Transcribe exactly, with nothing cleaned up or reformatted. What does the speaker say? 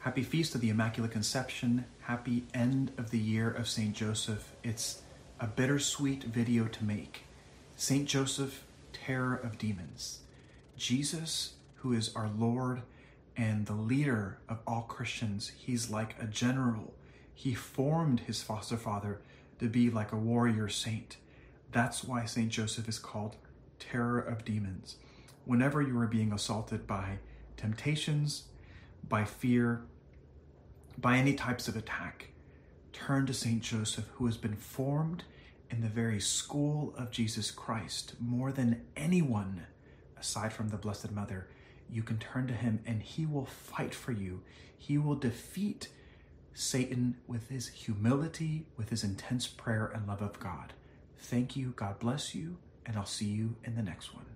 Happy Feast of the Immaculate Conception. Happy end of the year of Saint Joseph. It's a bittersweet video to make. Saint Joseph, terror of demons. Jesus, who is our Lord and the leader of all Christians, he's like a general. He formed his foster father to be like a warrior saint. That's why Saint Joseph is called terror of demons. Whenever you are being assaulted by temptations, by fear, by any types of attack, turn to Saint Joseph, who has been formed in the very school of Jesus Christ. More than anyone, aside from the Blessed Mother, you can turn to him and he will fight for you. He will defeat Satan with his humility, with his intense prayer and love of God. Thank you, God bless you, and I'll see you in the next one.